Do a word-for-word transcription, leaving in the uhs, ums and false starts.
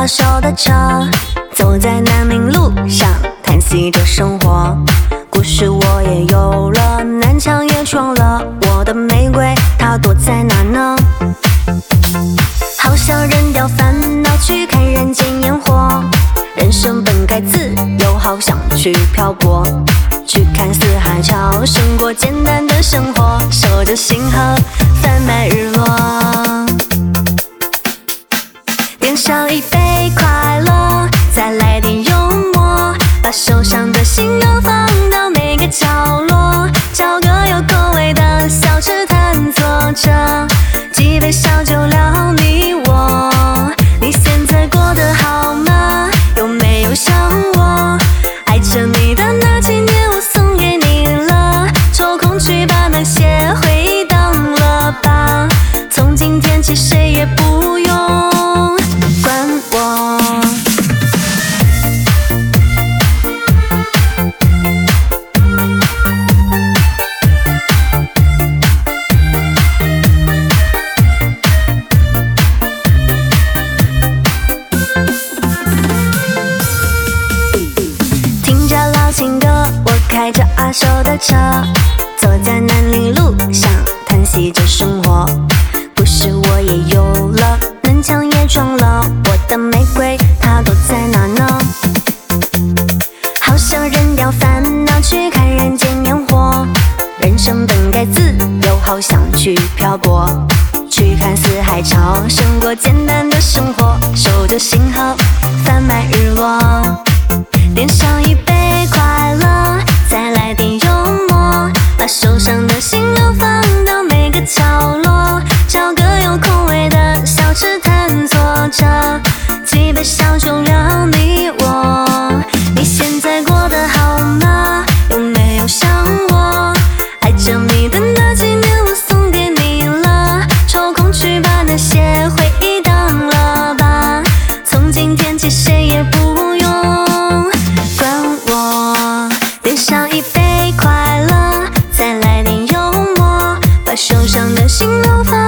二手的车，走在南宁路上，叹息着生活。故事我也有了，南墙也撞了，我的玫瑰它躲在哪呢？好想扔掉烦恼，去看人间烟火。人生本该自由，好想去漂泊，去看四海潮生过简单的生活，守着星河，贩卖日落。点上一杯快乐，再来点幽默，把手上的心都放到每个角落，找个有口味的小吃摊坐着，几杯小酒聊你我。你现在过得好吗？有没有想我？爱着你的那几年我送给你了，抽空去把那些回忆当了吧，从今天起谁也不用管我。听着老情歌，我开着二手的车，走在南宁路上，叹息着生活。故事我也有了，南墙也撞了，我的玫瑰它躲在哪呢？好想扔掉烦恼，去看人间烟火。人生本该自由，好想去漂泊，去看四海潮生过简单的生活，守着星河，贩卖日落。点上一杯快乐，再来点幽默，把手上的心都放到每个角落，找个有口味的小吃摊坐着，几杯小酒聊你我。你现在过得好吗？有没有想我？爱着你的那几年我送给你了，抽空去把那些回忆当了吧，从今天起谁也不用管我。点上一杯快乐，再来点幽默，把手上的心都放